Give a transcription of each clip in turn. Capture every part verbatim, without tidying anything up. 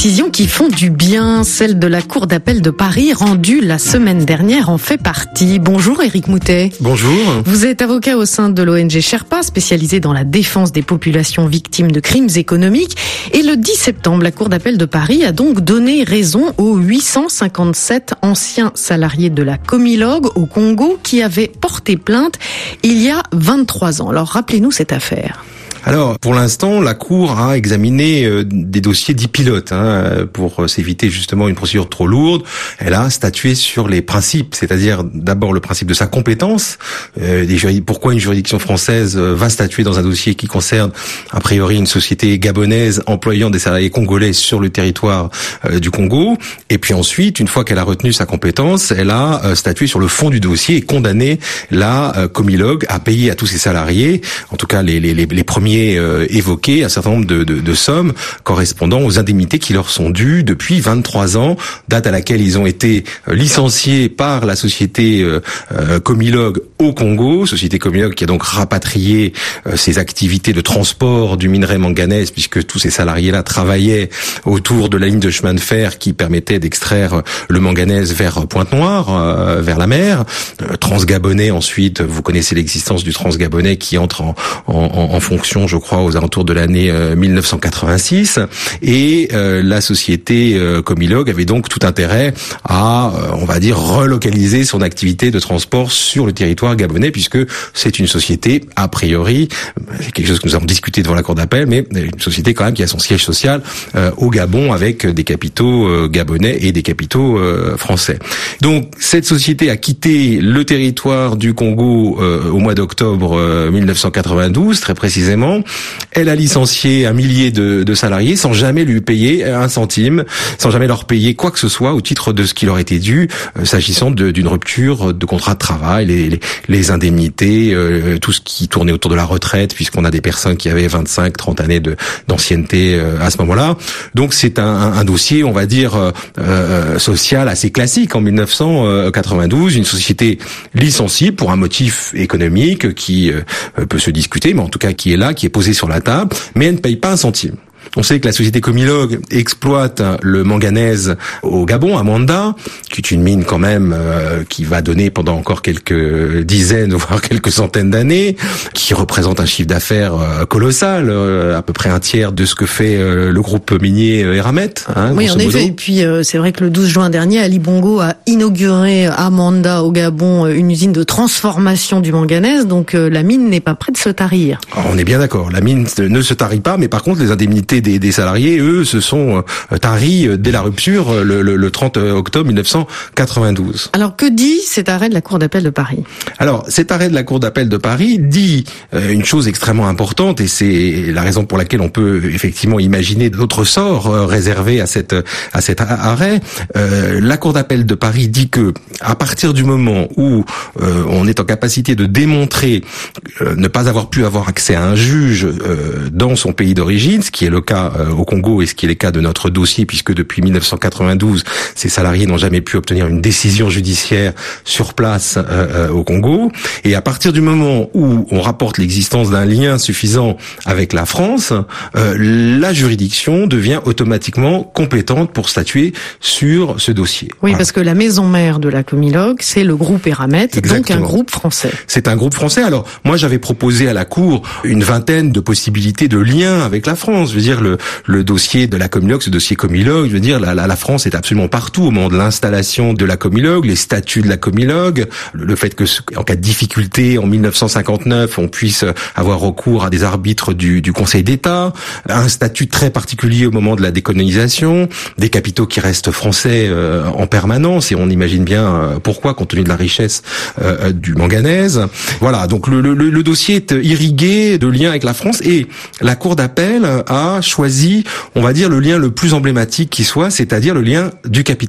décisions qui font du bien. Celle de la Cour d'appel de Paris, rendue la semaine dernière, en fait partie. Bonjour Éric Moutet. Bonjour. Vous êtes avocat au sein de l'O N G Sherpa, spécialisé dans la défense des populations victimes de crimes économiques. Et le dix septembre, la Cour d'appel de Paris a donc donné raison aux huit cent cinquante-sept anciens salariés de la Comilog au Congo qui avaient porté plainte il y a vingt-trois ans. Alors rappelez-nous cette affaire. Alors, pour l'instant, la Cour a examiné euh, des dossiers dits pilotes, hein, pour euh, s'éviter justement une procédure trop lourde. Elle a statué sur les principes, c'est-à-dire d'abord le principe de sa compétence. Euh, des juri- pourquoi une juridiction française euh, va statuer dans un dossier qui concerne a priori une société gabonaise employant des salariés congolais sur le territoire euh, du Congo. Et puis ensuite, une fois qu'elle a retenu sa compétence, elle a euh, statué sur le fond du dossier et condamné la euh, Comilog à payer à tous ses salariés, en tout cas les, les, les, les premiers Euh, évoqué un certain nombre de, de, de sommes correspondant aux indemnités qui leur sont dues depuis vingt-trois ans, date à laquelle ils ont été licenciés par la société euh, euh, Comilog au Congo, société Comilog qui a donc rapatrié euh, ses activités de transport du minerai manganèse, puisque tous ces salariés-là travaillaient autour de la ligne de chemin de fer qui permettait d'extraire le manganèse vers Pointe-Noire, euh, vers la mer. Euh, Transgabonais ensuite, vous connaissez l'existence du Transgabonais qui entre en, en, en fonction, je crois, aux alentours de l'année euh, mille neuf cent quatre-vingt-six, et euh, la société euh, Comilog avait donc tout intérêt à, euh, on va dire, relocaliser son activité de transport sur le territoire gabonais, puisque c'est une société, a priori, c'est quelque chose que nous avons discuté devant la Cour d'appel, mais une société quand même qui a son siège social euh, au Gabon, avec des capitaux euh, gabonais et des capitaux euh, français. Donc cette société a quitté le territoire du Congo euh, au mois d'octobre euh, mille neuf cent quatre-vingt-douze, très précisément. Elle a licencié un millier de, de salariés sans jamais lui payer un centime, sans jamais leur payer quoi que ce soit au titre de ce qui leur était dû, euh, s'agissant de, d'une rupture de contrat de travail, les, les, les indemnités, euh, tout ce qui tournait autour de la retraite, puisqu'on a des personnes qui avaient vingt-cinq, trente années de, d'ancienneté euh, à ce moment-là. Donc c'est un, un, un dossier, on va dire, euh, euh, social assez classique en mille neuf cent quatre-vingt-douze, une société licenciée pour un motif économique qui euh, peut se discuter, mais en tout cas qui est là, qui est posé sur la table, mais elle ne paye pas un centime. On sait que la société Comilog exploite le manganèse au Gabon, à Manda, qui est une mine quand même euh, qui va donner pendant encore quelques dizaines, voire quelques centaines d'années, qui représente un chiffre d'affaires euh, colossal, euh, à peu près un tiers de ce que fait euh, le groupe minier Eramet. Hein, oui, en effet. Et puis euh, c'est vrai que le douze juin dernier, Ali Bongo a inauguré à Manda, au Gabon, une usine de transformation du manganèse. Donc euh, la mine n'est pas près de se tarir. Alors, on est bien d'accord. La mine ne se tarit pas, mais par contre les indemnités Des, des salariés, eux, se sont euh, taris dès la rupture le, le, le trente octobre mille neuf cent quatre-vingt-douze. Alors que dit cet arrêt de la Cour d'appel de Paris ? Alors cet arrêt de la Cour d'appel de Paris dit euh, une chose extrêmement importante, et c'est la raison pour laquelle on peut effectivement imaginer d'autres sorts euh, réservés à cette à cet arrêt. Euh, la Cour d'appel de Paris dit que à partir du moment où euh, on est en capacité de démontrer euh, ne pas avoir pu avoir accès à un juge euh, dans son pays d'origine, ce qui est le cas au Congo et ce qui est le cas de notre dossier, puisque depuis mille neuf cent quatre-vingt-douze, ces salariés n'ont jamais pu obtenir une décision judiciaire sur place euh, au Congo. Et à partir du moment où on rapporte l'existence d'un lien suffisant avec la France, euh, la juridiction devient automatiquement compétente pour statuer sur ce dossier. Oui, voilà. Parce que la maison mère de la Comilog, c'est le groupe Eramet, donc un groupe français. C'est un groupe français. Alors, moi, j'avais proposé à la Cour une vingtaine de possibilités de liens avec la France. Je veux dire, le, le dossier de la Comilog, ce dossier Comilog, je veux dire, la, la, la France est absolument partout au moment de l'installation de la Comilog, les statuts de la Comilog, le, le fait que, en cas de difficulté, en mille neuf cent cinquante-neuf, on puisse avoir recours à des arbitres du, du Conseil d'État, un statut très particulier au moment de la décolonisation, des capitaux qui restent français euh, en permanence, et on imagine bien euh, pourquoi, compte tenu de la richesse euh, du manganèse. Voilà, donc le, le, le dossier est irrigué de liens avec la France, et la Cour d'appel a choisi, on va dire, le lien le plus emblématique qui soit, c'est-à-dire le lien du capital.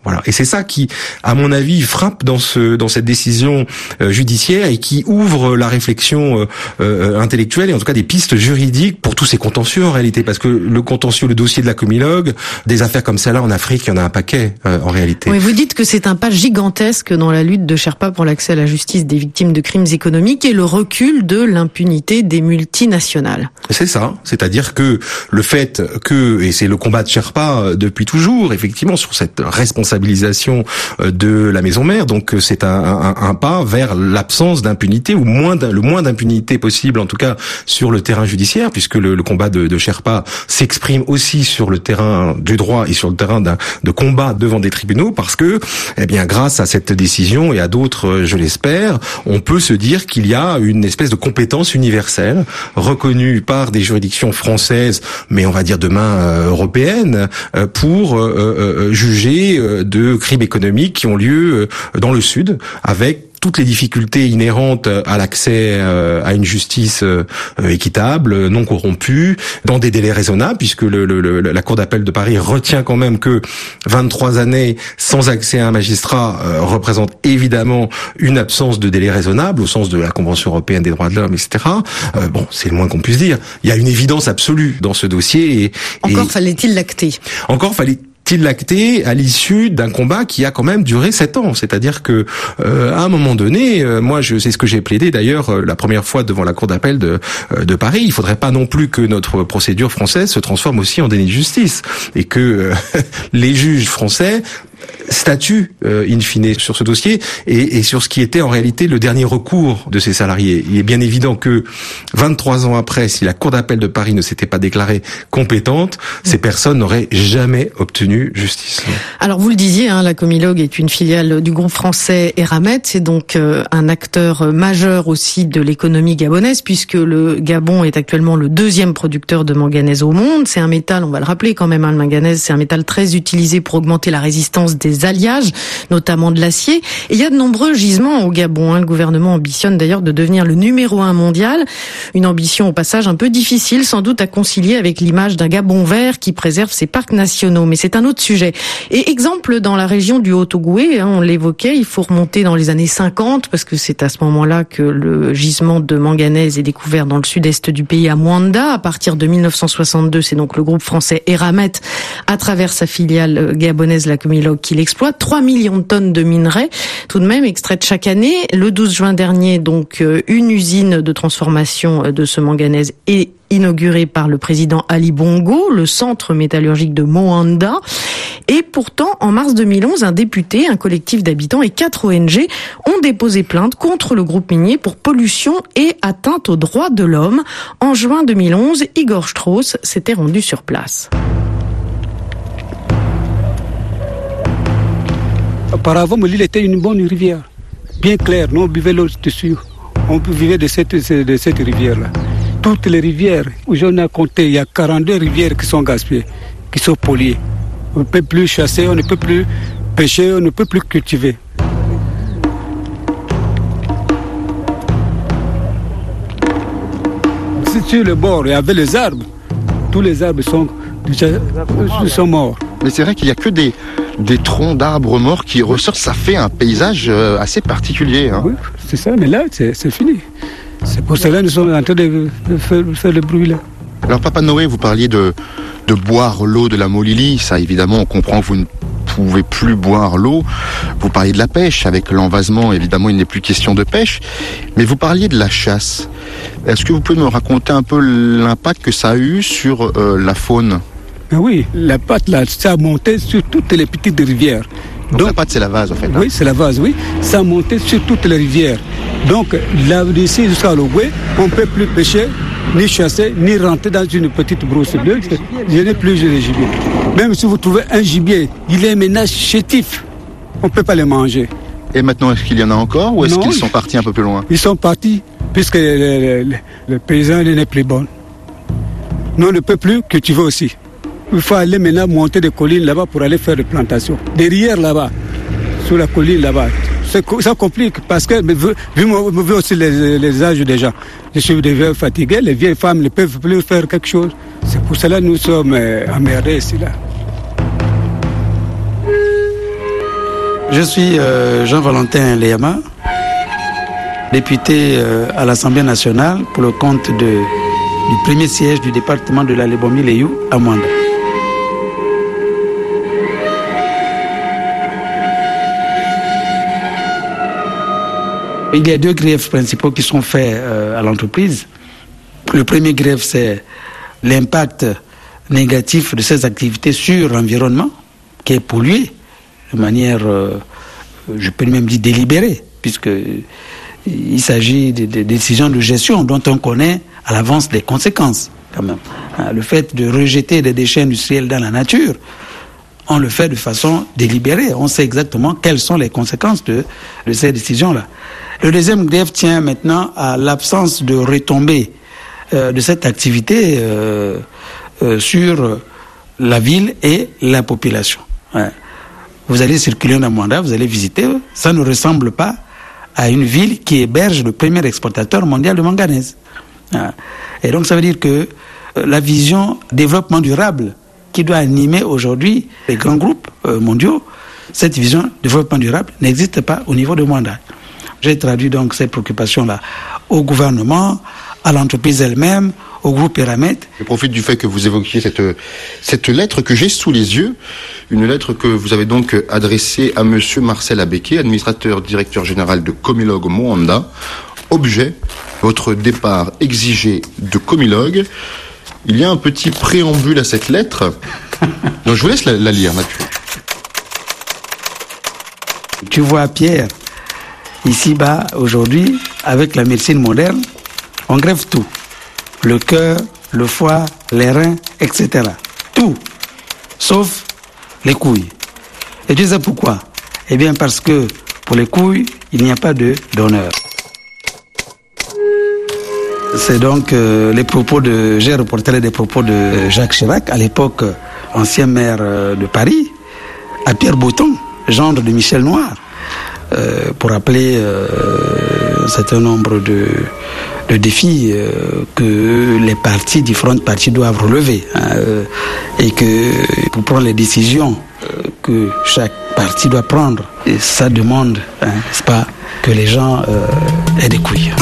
Voilà. Et c'est ça qui, à mon avis, frappe dans ce dans cette décision euh, judiciaire et qui ouvre la réflexion euh, euh, intellectuelle et en tout cas des pistes juridiques pour tous ces contentieux en réalité, parce que le contentieux, le dossier de la Comilogue, des affaires comme celle-là en Afrique, il y en a un paquet euh, en réalité. Oui, vous dites que c'est un pas gigantesque dans la lutte de Sherpa pour l'accès à la justice des victimes de crimes économiques et le recul de l'impunité des multinationales. C'est ça, c'est-à-dire que le fait que, et c'est le combat de Sherpa depuis toujours, effectivement, sur cette responsabilité de la maison mère. Donc c'est un, un, un pas vers l'absence d'impunité ou moins le moins d'impunité possible, en tout cas sur le terrain judiciaire, puisque le, le combat de, de Sherpa s'exprime aussi sur le terrain du droit et sur le terrain d'un, de combat devant des tribunaux, parce que, eh bien, grâce à cette décision et à d'autres, je l'espère, on peut se dire qu'il y a une espèce de compétence universelle reconnue par des juridictions françaises, mais on va dire demain euh, européennes, euh, pour euh, euh, juger euh, de crimes économiques qui ont lieu dans le Sud, avec toutes les difficultés inhérentes à l'accès à une justice équitable, non corrompue, dans des délais raisonnables, puisque le, le, la Cour d'appel de Paris retient quand même que vingt-trois années sans accès à un magistrat euh, représentent évidemment une absence de délai raisonnable au sens de la Convention européenne des droits de l'homme, et cetera. Euh, bon, c'est le moins qu'on puisse dire. Il y a une évidence absolue dans ce dossier. Et, Encore et fallait-il l'acter. Encore fallait il l'acté à l'issue d'un combat qui a quand même duré sept ans. C'est-à-dire que euh, à un moment donné, euh, moi je c'est ce que j'ai plaidé d'ailleurs euh, la première fois devant la Cour d'appel de euh, de Paris. Il faudrait pas non plus que notre procédure française se transforme aussi en déni de justice et que euh, les juges français statut euh, in fine sur ce dossier et, et sur ce qui était en réalité le dernier recours de ces salariés. Il est bien évident que vingt-trois ans après, si la Cour d'appel de Paris ne s'était pas déclarée compétente, ces personnes n'auraient jamais obtenu justice. Alors vous le disiez, hein, la Comilogue est une filiale du groupe français Eramet, c'est donc euh, un acteur majeur aussi de l'économie gabonaise puisque le Gabon est actuellement le deuxième producteur de manganèse au monde. C'est un métal, on va le rappeler quand même, hein, le manganèse, c'est un métal très utilisé pour augmenter la résistance des alliages, notamment de l'acier. Et il y a de nombreux gisements au Gabon. Hein. Le gouvernement ambitionne d'ailleurs de devenir le numéro un mondial. Une ambition au passage un peu difficile, sans doute à concilier avec l'image d'un Gabon vert qui préserve ses parcs nationaux. Mais c'est un autre sujet. Et exemple, dans la région du Haut-Ogooué, hein, on l'évoquait, il faut remonter dans les années cinquante, parce que c'est à ce moment-là que le gisement de manganèse est découvert dans le sud-est du pays, à Mwanda. À partir de mille neuf cent soixante-deux, c'est donc le groupe français Eramet, à travers sa filiale gabonaise, la Comilogue, qui l'exploite. trois millions de tonnes de minerais, tout de même, extraites chaque année. Le douze juin dernier, donc, une usine de transformation de ce manganèse est inaugurée par le président Ali Bongo, le centre métallurgique de Moanda. Et pourtant, en mars deux mille onze, un député, un collectif d'habitants et quatre O N G ont déposé plainte contre le groupe minier pour pollution et atteinte aux droits de l'homme. En juin deux mille onze, Igor Strauss s'était rendu sur place. Auparavant, l'île était une bonne rivière, bien claire. Nous, on buvait l'eau dessus. On vivait de cette, de cette rivière-là. Toutes les rivières, où j'en ai compté, il y a quarante-deux rivières qui sont gaspillées, qui sont polluées. On ne peut plus chasser, on ne peut plus pêcher, on ne peut plus cultiver. Sur le bord, il y avait les arbres. Tous les arbres sont, déjà, sont morts. Mais c'est vrai qu'il n'y a que des, des troncs d'arbres morts qui ressortent. Ça fait un paysage assez particulier. Hein. Oui, c'est ça, mais là, c'est, c'est fini. C'est pour cela que nous sommes en train de faire, faire le bruit là. Alors, Papa Noé, vous parliez de, de boire l'eau de la Molili. Ça, évidemment, on comprend que vous ne pouvez plus boire l'eau. Vous parliez de la pêche. Avec l'envasement, évidemment, il n'est plus question de pêche. Mais vous parliez de la chasse. Est-ce que vous pouvez me raconter un peu l'impact que ça a eu sur euh, la faune ? Mais oui, la pâte là, ça a monté sur toutes les petites rivières. Donc, Donc la pâte, c'est la vase, en fait. Hein. Oui, c'est la vase, oui. Ça a monté sur toutes les rivières. Donc, là, d'ici jusqu'à l'Ogooué, on ne peut plus pêcher, ni chasser, ni rentrer dans une petite brousse bleue. Il n'y a plus de gibier. Même si vous trouvez un gibier, il est maintenant chétif. On ne peut pas les manger. Et maintenant, est-ce qu'il y en a encore ou est-ce non, qu'ils sont partis un peu plus loin ? Ils sont partis, puisque le, le, le paysan n'est plus bon. Nous, on ne peut plus cultiver aussi. Il faut aller maintenant monter des collines là-bas pour aller faire des plantations. Derrière là-bas, sur la colline là-bas. C'est, ça complique parce que, vu, vu aussi les, les âges des gens, je suis déjà fatigué, les vieilles femmes ne peuvent plus faire quelque chose. C'est pour cela que nous sommes emmerdés ici là. Je suis euh, Jean-Valentin Leyama, député euh, à l'Assemblée nationale pour le compte de, du premier siège du département de la Lebomi-Leyou à Mwanda. Il y a deux griefs principaux qui sont faits euh, à l'entreprise. Le premier grief, c'est l'impact négatif de ces activités sur l'environnement, qui est pollué de manière, euh, je peux même dire délibérée, puisqu'il s'agit de, de décisions de gestion dont on connaît à l'avance les conséquences, quand même. Le fait de rejeter des déchets industriels dans la nature, on le fait de façon délibérée. On sait exactement quelles sont les conséquences de, de ces décisions-là. Le deuxième grief tient maintenant à l'absence de retombées euh, de cette activité euh, euh, sur la ville et la population. Ouais. Vous allez circuler dans Mwanda, vous allez visiter, ça ne ressemble pas à une ville qui héberge le premier exportateur mondial de manganèse. Ouais. Et donc ça veut dire que euh, la vision développement durable qui doit animer aujourd'hui les grands groupes euh, mondiaux, cette vision développement durable n'existe pas au niveau de Mwanda. J'ai traduit donc ces préoccupations-là au gouvernement, à l'entreprise elle-même, au groupe Eramet. Je profite du fait que vous évoquiez cette, cette lettre que j'ai sous les yeux, une lettre que vous avez donc adressée à monsieur Marcel Abeke, administrateur directeur général de Comilog Mwanda. Objet, votre départ exigé de Comilog. Il y a un petit préambule à cette lettre, donc je vous laisse la, la lire, Mathieu. Tu vois, Pierre, ici-bas, aujourd'hui, avec la médecine moderne, on greffe tout. Le cœur, le foie, les reins, et cetera. Tout. Sauf les couilles. Et tu sais pourquoi? Eh bien parce que pour les couilles, il n'y a pas de donneur. C'est donc euh, les propos de... J'ai reporté les propos de Jacques Chirac, à l'époque ancien maire euh, de Paris, à Pierre Botton, gendre de Michel Noir, euh, pour rappeler euh, un certain nombre de, de défis euh, que les partis, différentes parties doivent relever. Hein, euh, et que pour prendre les décisions euh, que chaque parti doit prendre, et ça demande, hein, n'est-ce pas, que les gens euh, aient des couilles.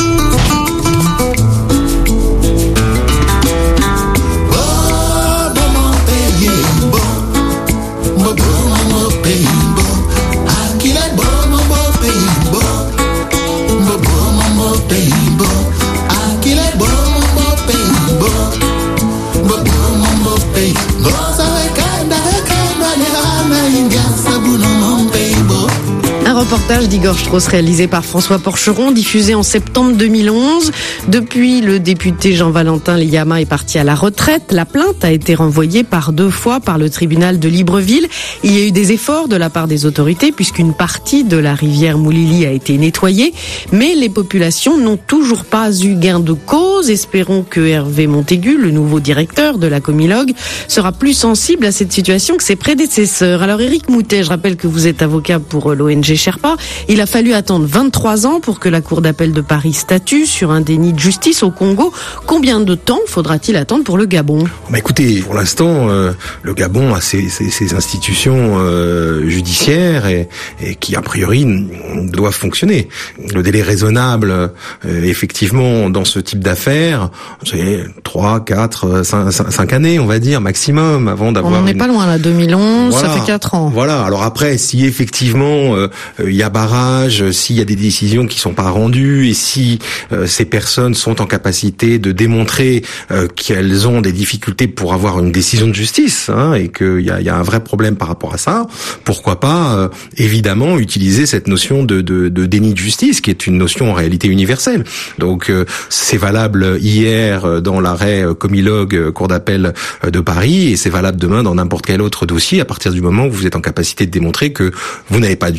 Reportage d'Igor Strauss réalisé par François Porcheron, diffusé en septembre deux mille onze. Depuis, le député Jean-Valentin Leyama est parti à la retraite. La plainte a été renvoyée par deux fois par le tribunal de Libreville. Il y a eu des efforts de la part des autorités puisqu'une partie de la rivière Moulili a été nettoyée. Mais les populations n'ont toujours pas eu gain de cause. Espérons que Hervé Montaigu, le nouveau directeur de la Comilog, sera plus sensible à cette situation que ses prédécesseurs. Alors Éric Moutet, je rappelle que vous êtes avocat pour l'O N G Sherpa. Il a fallu attendre vingt-trois ans pour que la Cour d'appel de Paris statue sur un déni de justice au Congo. Combien de temps faudra-t-il attendre pour le Gabon? Bah écoutez, pour l'instant, euh, le Gabon a ses, ses, ses institutions euh, judiciaires et, et qui, a priori, doivent fonctionner. Le délai raisonnable, euh, effectivement, dans ce type d'affaires, c'est trois, quatre, cinq années, on va dire, maximum, avant d'avoir... On n'en est une... pas loin, là, deux mille onze, voilà, ça fait quatre ans. Voilà, alors après, si effectivement... Euh, il y a barrage, s'il y a des décisions qui sont pas rendues et si euh, ces personnes sont en capacité de démontrer euh, qu'elles ont des difficultés pour avoir une décision de justice, hein, et qu'il y a, il y a un vrai problème par rapport à ça, pourquoi pas euh, évidemment utiliser cette notion de, de, de déni de justice qui est une notion en réalité universelle. Donc euh, c'est valable hier dans l'arrêt Comilog, Cour d'appel de Paris, et c'est valable demain dans n'importe quel autre dossier à partir du moment où vous êtes en capacité de démontrer que vous n'avez pas de juge, vous n'avez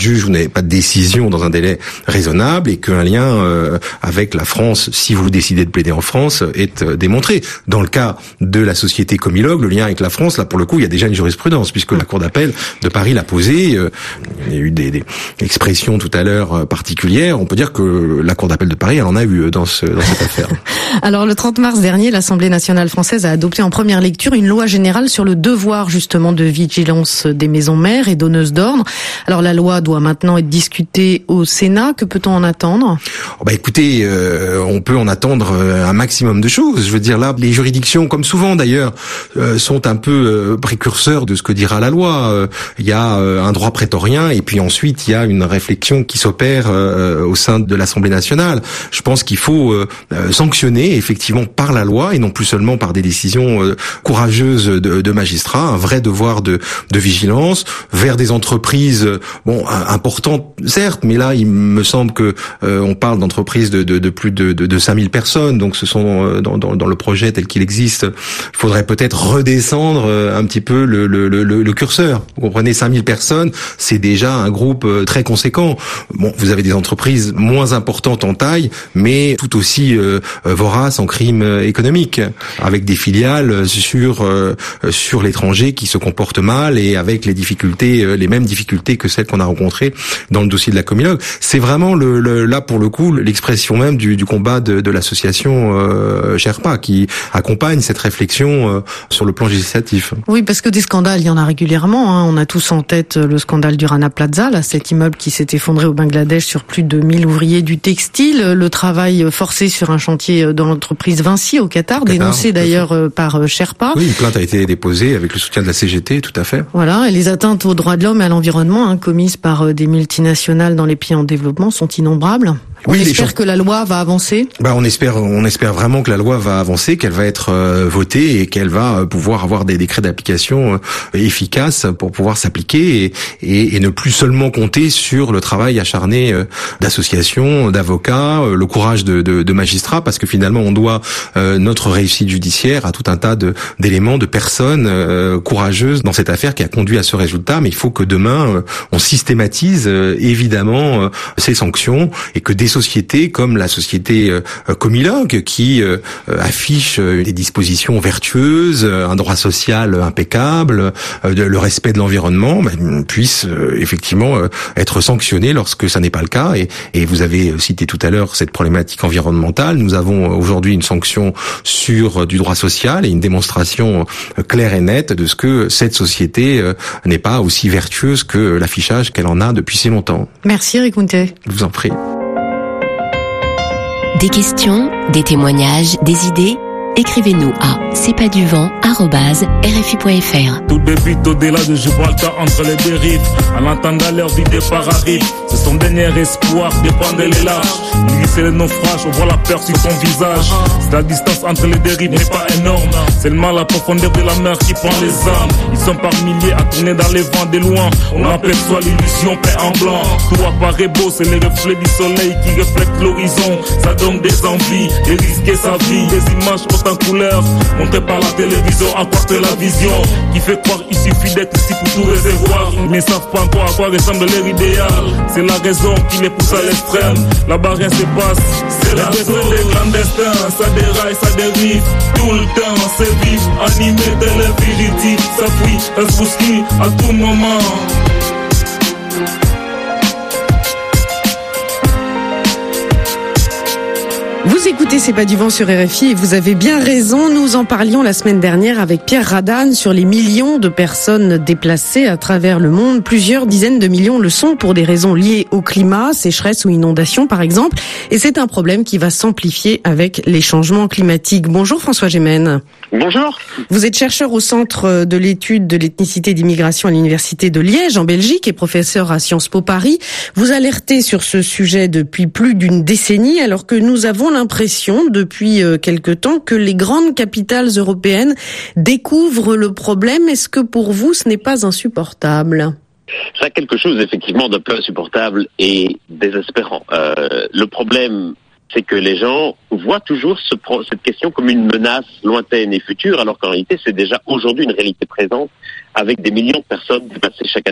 pas de décision dans un délai raisonnable et qu'un lien euh, avec la France, si vous décidez de plaider en France, est euh, démontré. Dans le cas de la société Comilog, le lien avec la France, là pour le coup, il y a déjà une jurisprudence puisque la Cour d'appel de Paris l'a posé. Euh, il y a eu des, des expressions tout à l'heure euh, particulières. On peut dire que la Cour d'appel de Paris, elle en a eu dans, ce, dans cette affaire. Alors le trente mars dernier, l'Assemblée nationale française a adopté en première lecture une loi générale sur le devoir justement de vigilance des maisons mères et donneuses d'ordre. Alors la loi doit maintenant être discutée au Sénat. Que peut-on en attendre ? Oh bah écoutez, euh, on peut en attendre un maximum de choses. Je veux dire là, les juridictions, comme souvent d'ailleurs, euh, sont un peu euh, précurseurs de ce que dira la loi. Euh, il y a euh, un droit prétorien et puis ensuite il y a une réflexion qui s'opère euh, au sein de l'Assemblée nationale. Je pense qu'il faut euh, sanctionner effectivement par la loi et non plus seulement par des décisions euh, courageuses de, de magistrats, un vrai devoir de, de vigilance vers des entreprises bon importantes certes, mais là il me semble que euh, on parle d'entreprises de, de, de plus de, de, de cinq mille personnes, donc ce sont euh, dans, dans, dans le projet tel qu'il existe, il faudrait peut-être redescendre euh, un petit peu le, le, le, le curseur. Vous comprenez, cinq mille personnes, c'est déjà un groupe euh, très conséquent. Bon, vous avez des entreprises moins importantes en taille, mais tout aussi euh, voraces en crimes euh, économiques, avec des filiales sur euh, sur l'étranger qui se comportent mal et avec les difficultés, euh, les mêmes difficultés que celles qu'on a rencontrées dans le dossier de la Comilog. C'est vraiment le, le là pour le coup l'expression même du, du combat de, de l'association euh, Sherpa qui accompagne cette réflexion euh, sur le plan législatif. Oui, parce que des scandales, il y en a régulièrement. Hein. On a tous en tête le scandale du Rana Plaza, là, cet immeuble qui s'est effondré au Bangladesh sur plus de mille ouvriers du textile, le travail forcé sur un chantier dans l'entreprise Vinci au Qatar, Qatar dénoncé d'ailleurs par Sherpa. Oui, une plainte a été déposée avec le soutien de la C G T, tout à fait. Voilà, et les atteintes aux droits de l'homme et à l'environnement hein, commises par des multinationales dans les pays en développement sont innombrables. On oui, espère que la loi va avancer. Bah, on espère, on espère vraiment que la loi va avancer, qu'elle va être euh, votée et qu'elle va pouvoir avoir des décrets d'application euh, efficaces pour pouvoir s'appliquer et, et, et ne plus seulement compter sur le travail acharné euh, d'associations, d'avocats, euh, le courage de, de, de magistrats, parce que finalement on doit euh, notre réussite judiciaire à tout un tas de, d'éléments, de personnes euh, courageuses dans cette affaire qui a conduit à ce résultat. Mais il faut que demain euh, on systématise euh, évidemment euh, ces sanctions et que des sociétés comme la société euh, Comilog qui euh, affiche euh, des dispositions vertueuses, un droit social impeccable, euh, de, le respect de l'environnement, bah, puisse euh, effectivement euh, être sanctionné lorsque ça n'est pas le cas. Et, et vous avez cité tout à l'heure cette problématique environnementale. Nous avons aujourd'hui une sanction sur euh, du droit social et une démonstration euh, claire et nette de ce que cette société euh, n'est pas aussi vertueuse que l'affichage qu'elle en a depuis si longtemps. Merci Eric Mounté. Je vous en prie. Des questions, des témoignages, des idées ? Écrivez-nous à c'est pas du vent arobase r f i point f r. Tout débute au-delà de Gibraltar entre les deux rives. En entendant leur vie départ arrive. C'est son dernier espoir, dépendre les lâches. Lui c'est le naufrage, on voit la peur sur son visage. C'est la distance entre les deux rives n'est pas énorme. Seulement la profondeur de la mer qui prend les âmes. Ils sont par milliers à tourner dans les vents de loin. On aperçoit l'illusion peint en blanc. Tout apparaît beau, c'est les reflets du soleil qui reflètent l'horizon. Ça donne des envies de risquer sa vie. Des images en couleur, montrées par la télévision, apporte la vision qui fait croire il suffit d'être ici pour tout recevoir. Ils ne savent pas encore à quoi ressemble leur idéal. C'est la raison qui les pousse à l'extrême. Là-bas rien se passe, c'est la raison des clandestins. Ça déraille, ça dérive, tout le temps c'est vif, animé de l'infinity. Ça fuit, ça se bouscule à tout moment. Vous écoutez C'est pas du vent sur R F I et vous avez bien raison. Nous en parlions la semaine dernière avec Pierre Radane sur les millions de personnes déplacées à travers le monde. Plusieurs dizaines de millions le sont pour des raisons liées au climat, sécheresse ou inondation par exemple. Et c'est un problème qui va s'amplifier avec les changements climatiques. Bonjour François Gémen. Bonjour. Vous êtes chercheur au Centre de l'étude de l'ethnicité et d'immigration à l'Université de Liège en Belgique et professeur à Sciences Po Paris. Vous alertez sur ce sujet depuis plus d'une décennie alors que nous avons l'impression depuis quelque temps que les grandes capitales européennes découvrent le problème. Est-ce que pour vous ce n'est pas insupportable ? C'est quelque chose effectivement d'un peu insupportable et désespérant. Euh, le problème, c'est que les gens voient toujours ce pro- cette question comme une menace lointaine et future, alors qu'en réalité, c'est déjà aujourd'hui une réalité présente, avec des millions de personnes déplacées chaque année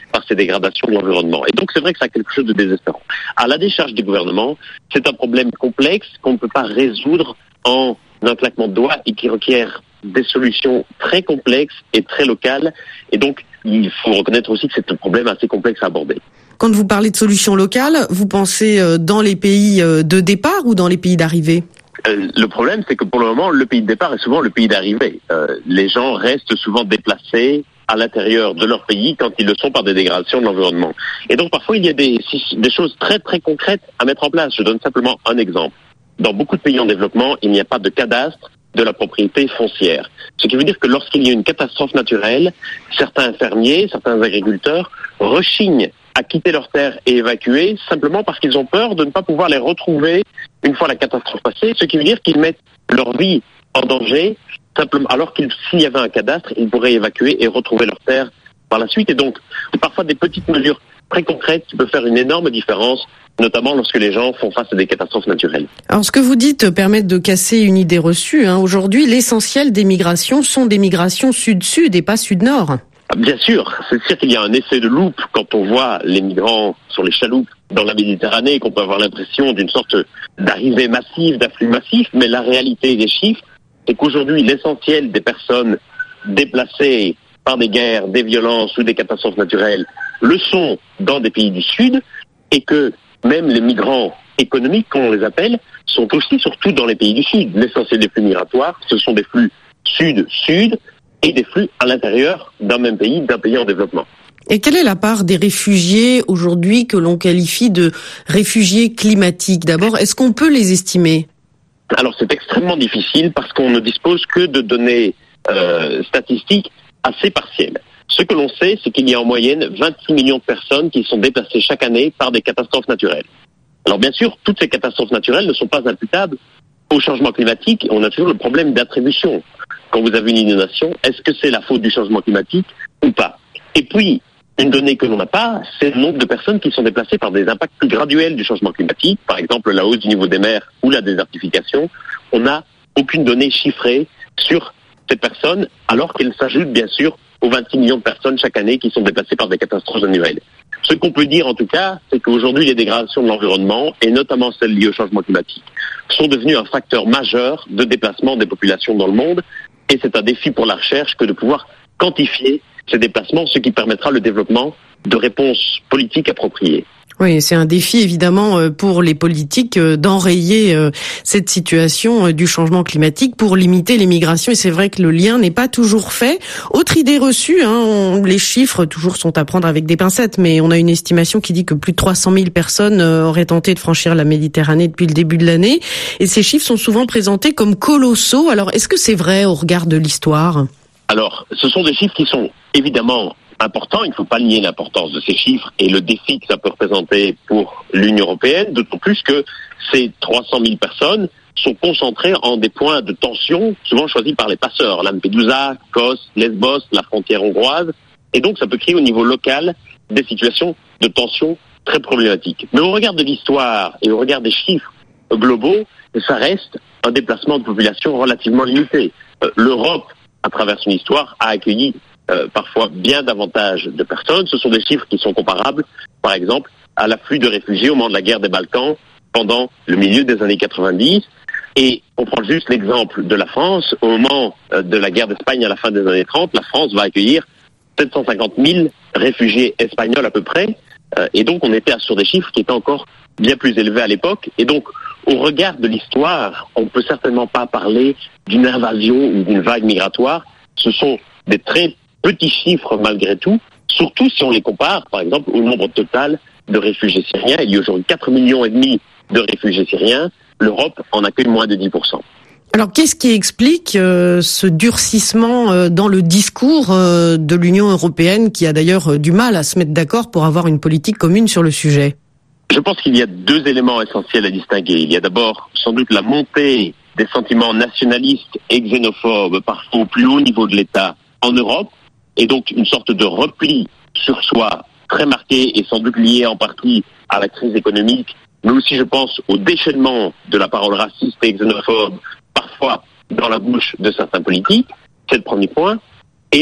par ces dégradations de l'environnement. Et donc c'est vrai que ça a quelque chose de désespérant. À la décharge du gouvernement, c'est un problème complexe qu'on ne peut pas résoudre en un claquement de doigts et qui requiert des solutions très complexes et très locales. Et donc il faut reconnaître aussi que c'est un problème assez complexe à aborder. Quand vous parlez de solutions locales, vous pensez dans les pays de départ ou dans les pays d'arrivée ? Euh, le problème, c'est que pour le moment, le pays de départ est souvent le pays d'arrivée. Euh, les gens restent souvent déplacés à l'intérieur de leur pays quand ils le sont par des dégradations de l'environnement. Et donc parfois, il y a des, des choses très très concrètes à mettre en place. Je donne simplement un exemple. Dans beaucoup de pays en développement, il n'y a pas de cadastre de la propriété foncière. Ce qui veut dire que lorsqu'il y a une catastrophe naturelle, certains fermiers, certains agriculteurs rechignent à quitter leurs terres et évacuer simplement parce qu'ils ont peur de ne pas pouvoir les retrouver une fois la catastrophe passée, ce qui veut dire qu'ils mettent leur vie en danger, simplement, alors qu'il s'il y avait un cadastre, ils pourraient évacuer et retrouver leurs terres par la suite. Et donc, c'est parfois des petites mesures très concrètes qui peuvent faire une énorme différence, notamment lorsque les gens font face à des catastrophes naturelles. Alors, ce que vous dites permet de casser une idée reçue. Hein. Aujourd'hui, l'essentiel des migrations sont des migrations sud-sud et pas sud-nord. Bien sûr, c'est sûr qu'il y a un effet de loupe quand on voit les migrants sur les chaloupes dans la Méditerranée et qu'on peut avoir l'impression d'une sorte d'arrivée massive, d'afflux massif, mais la réalité des chiffres, c'est qu'aujourd'hui, l'essentiel des personnes déplacées par des guerres, des violences ou des catastrophes naturelles le sont dans des pays du Sud et que même les migrants économiques, comme on les appelle, sont aussi surtout dans les pays du Sud. L'essentiel des flux migratoires, ce sont des flux sud-sud, et des flux à l'intérieur d'un même pays, d'un pays en développement. Et quelle est la part des réfugiés aujourd'hui que l'on qualifie de réfugiés climatiques ? D'abord, est-ce qu'on peut les estimer ? Alors c'est extrêmement difficile parce qu'on ne dispose que de données euh, statistiques assez partielles. Ce que l'on sait, c'est qu'il y a en moyenne vingt-six millions de personnes qui sont déplacées chaque année par des catastrophes naturelles. Alors bien sûr, toutes ces catastrophes naturelles ne sont pas imputables au changement climatique. On a toujours le problème d'attribution. Quand vous avez une inondation, est-ce que c'est la faute du changement climatique ou pas ? Et puis, une donnée que l'on n'a pas, c'est le nombre de personnes qui sont déplacées par des impacts plus graduels du changement climatique, par exemple la hausse du niveau des mers ou la désertification. On n'a aucune donnée chiffrée sur ces personnes, alors qu'elles s'ajoutent bien sûr aux vingt-six millions de personnes chaque année qui sont déplacées par des catastrophes annuelles. Ce qu'on peut dire en tout cas, c'est qu'aujourd'hui les dégradations de l'environnement, et notamment celles liées au changement climatique, sont devenues un facteur majeur de déplacement des populations dans le monde. Et c'est un défi pour la recherche que de pouvoir quantifier ces déplacements, ce qui permettra le développement de réponses politiques appropriées. Oui, c'est un défi évidemment pour les politiques d'enrayer cette situation du changement climatique pour limiter les migrations. Et c'est vrai que le lien n'est pas toujours fait. Autre idée reçue, hein, on, les chiffres toujours sont à prendre avec des pincettes, mais on a une estimation qui dit que plus de trois cent mille personnes auraient tenté de franchir la Méditerranée depuis le début de l'année. Et ces chiffres sont souvent présentés comme colossaux. Alors, est-ce que c'est vrai au regard de l'histoire ? Alors, ce sont des chiffres qui sont évidemment important, il ne faut pas nier l'importance de ces chiffres et le défi que ça peut représenter pour l'Union européenne, d'autant plus que ces trois cent mille personnes sont concentrées en des points de tension, souvent choisis par les passeurs, Lampedusa, Kos, Lesbos, la frontière hongroise, et donc ça peut créer au niveau local des situations de tension très problématiques. Mais au regard de l'histoire et au regard des chiffres globaux, ça reste un déplacement de population relativement limité. Euh, L'Europe, à travers son histoire, a accueilli Euh, parfois bien davantage de personnes. Ce sont des chiffres qui sont comparables, par exemple, à l'afflux de réfugiés au moment de la guerre des Balkans pendant le milieu des années quatre-vingt-dix. Et on prend juste l'exemple de la France. Au moment euh, de la guerre d'Espagne à la fin des années trente, la France va accueillir sept cent cinquante mille réfugiés espagnols à peu près. Euh, et donc on était sur des chiffres qui étaient encore bien plus élevés à l'époque. Et donc, au regard de l'histoire, on ne peut certainement pas parler d'une invasion ou d'une vague migratoire. Ce sont des très petits chiffres malgré tout, surtout si on les compare, par exemple, au nombre total de réfugiés syriens. Il y a aujourd'hui quatre millions et demi de réfugiés syriens. L'Europe en accueille moins de dix pour cent. Alors, qu'est-ce qui explique euh, ce durcissement euh, dans le discours euh, de l'Union européenne, qui a d'ailleurs euh, du mal à se mettre d'accord pour avoir une politique commune sur le sujet ? Je pense qu'il y a deux éléments essentiels à distinguer. Il y a d'abord sans doute la montée des sentiments nationalistes et xénophobes, parfois au plus haut niveau de l'État en Europe, et donc une sorte de repli sur soi très marqué et sans doute lié en partie à la crise économique, mais aussi je pense au déchaînement de la parole raciste et xénophobe, parfois dans la bouche de certains politiques. C'est le premier point. Et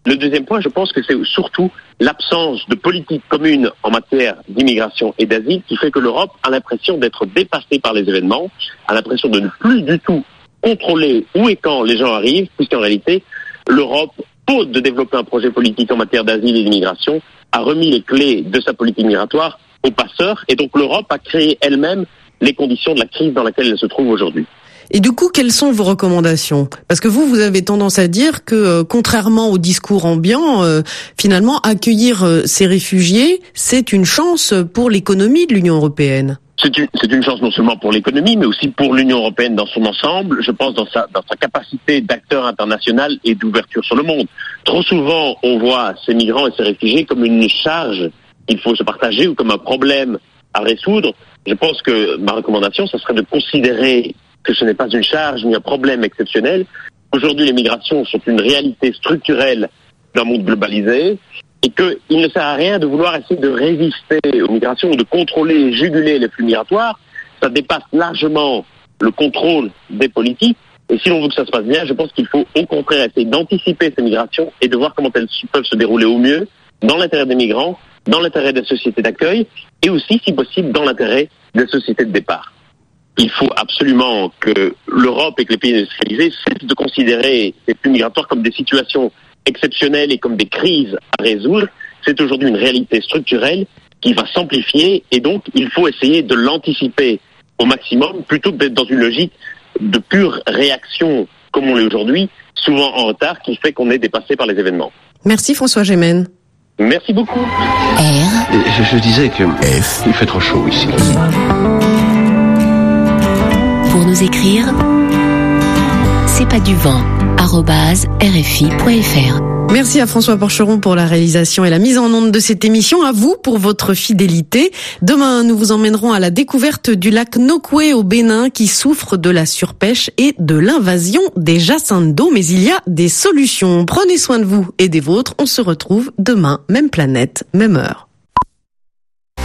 Le deuxième point, je pense que c'est surtout l'absence de politique commune en matière d'immigration et d'asile qui fait que l'Europe a l'impression d'être dépassée par les événements, a l'impression de ne plus du tout contrôler où et quand les gens arrivent, puisqu'en réalité, l'Europe, faute de développer un projet politique en matière d'asile et d'immigration, a remis les clés de sa politique migratoire aux passeurs, et donc l'Europe a créé elle-même les conditions de la crise dans laquelle elle se trouve aujourd'hui. Et du coup, quelles sont vos recommandations ? Parce que vous, vous avez tendance à dire que, euh, contrairement au discours ambiant, euh, finalement, accueillir euh, ces réfugiés, c'est une chance pour l'économie de l'Union européenne. C'est une, c'est une chance non seulement pour l'économie, mais aussi pour l'Union européenne dans son ensemble, je pense dans sa, dans sa capacité d'acteur international et d'ouverture sur le monde. Trop souvent, on voit ces migrants et ces réfugiés comme une charge qu'il faut se partager ou comme un problème à résoudre. Je pense que ma recommandation, ce serait de considérer que ce n'est pas une charge ni un problème exceptionnel. Aujourd'hui, les migrations sont une réalité structurelle d'un monde globalisé et qu'il ne sert à rien de vouloir essayer de résister aux migrations ou de contrôler et juguler les flux migratoires. Ça dépasse largement le contrôle des politiques. Et si l'on veut que ça se passe bien, je pense qu'il faut au contraire essayer d'anticiper ces migrations et de voir comment elles peuvent se dérouler au mieux dans l'intérêt des migrants, dans l'intérêt des sociétés d'accueil et aussi, si possible, dans l'intérêt des sociétés de départ. Il faut absolument que l'Europe et que les pays industrialisés cessent de considérer ces flux migratoires comme des situations exceptionnelles et comme des crises à résoudre. C'est aujourd'hui une réalité structurelle qui va s'amplifier et donc il faut essayer de l'anticiper au maximum plutôt que d'être dans une logique de pure réaction comme on l'est aujourd'hui, souvent en retard, qui fait qu'on est dépassé par les événements. Merci François Gémen. Merci beaucoup. R. Je, je disais que F. il fait trop chaud ici. Pour nous écrire, c'est pas du vent, arobase R F I point F R. Merci à François Porcheron pour la réalisation et la mise en onde de cette émission. À vous pour votre fidélité. Demain, nous vous emmènerons à la découverte du lac Nokoué au Bénin qui souffre de la surpêche et de l'invasion des jacinthes d'eau. Mais il y a des solutions. Prenez soin de vous et des vôtres. On se retrouve demain, même planète, même heure.